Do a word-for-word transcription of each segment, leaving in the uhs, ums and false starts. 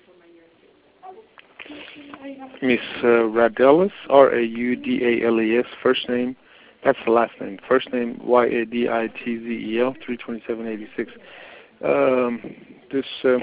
Miss uh, Radelis, R A U D A L E S, first name, that's the last name. First name, Y A D I T Z E L, three twenty-seven eighty-six. Um, this uh,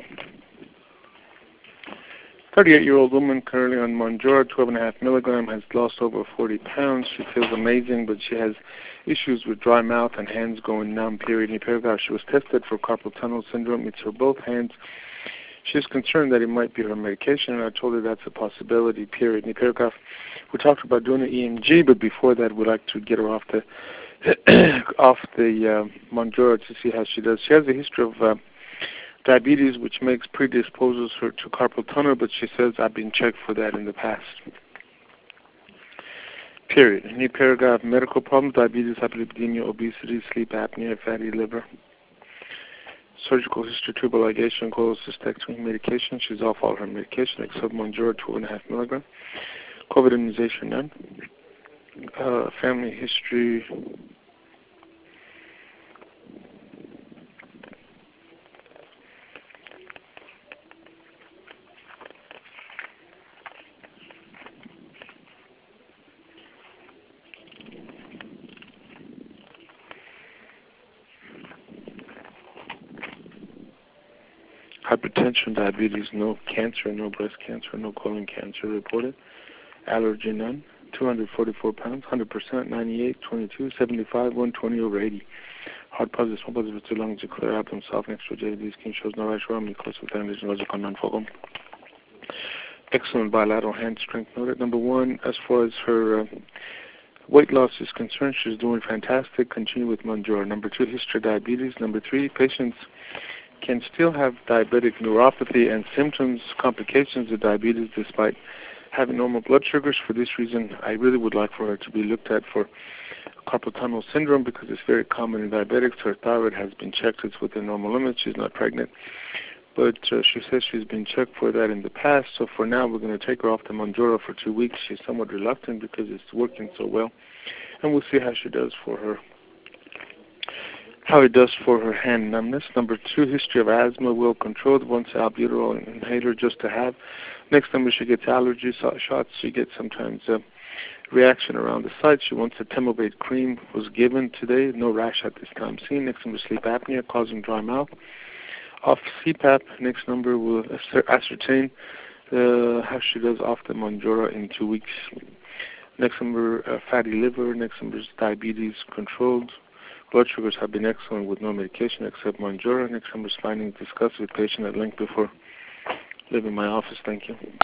thirty-eight-year-old woman currently on Mounjaro, twelve point five milligram, has lost over forty pounds. She feels amazing, but she has issues with dry mouth and hands going numb, period. In paragraph, she was tested for carpal tunnel syndrome. It's her both hands. She's concerned that it might be her medication, and I told her that's a possibility, period. In the paragraph, we talked about doing an E M G, but before that, we'd like to get her off the off the uh, Mounjaro to see how she does. She has a history of uh, diabetes, which makes predisposals her to carpal tunnel, but she says, I've been checked for that in the past. Period. In the paragraph, medical problems, diabetes, hyperlipidemia, obesity, sleep apnea, fatty liver. Surgical history, tubal ligation, cholecystectomy, medication. She's off all her medication except Mounjaro, twelve point five milligram. COVID immunization, none. Uh, family history. Hypertension, diabetes, no cancer, no breast cancer, no colon cancer reported. Allergy, none. two hundred forty-four pounds, one hundred percent, ninety-eight, twenty-two, seventy-five, one twenty over eighty. Heart positive, small positive, two lungs, a clear abdomen, soft next to J D, skin shows no rash, arm, close with bandage, logical non-focal. Excellent bilateral hand strength noted. Number one, as far as her uh, weight loss is concerned, she's doing fantastic. Continue with Mounjaro. Number two, history of diabetes. Number three, patients can still have diabetic neuropathy and symptoms, complications of diabetes despite having normal blood sugars. For this reason, I really would like for her to be looked at for carpal tunnel syndrome because it's very common in diabetics. Her thyroid has been checked. It's within normal limits. She's not pregnant. But uh, she says she's been checked for that in the past. So for now, we're going to take her off the Mounjaro for two weeks. She's somewhat reluctant because it's working so well. And we'll see how she does for her how it does for her hand numbness. Number two, history of asthma, well controlled. Once albuterol inhaler just to have. Next number, she gets allergy shots. She gets sometimes a reaction around the site. She wants a Temobate cream, was given today. No rash at this time seen. Next number, sleep apnea, causing dry mouth. Off C PAP. Next number, will ascertain uh, how she does off the Mounjaro in two weeks. Next number, uh, fatty liver. Next number is diabetes controlled. Blood sugars have been excellent with no medication except Mounjaro. Next number is findings discussed with patient at length before leaving my office. Thank you.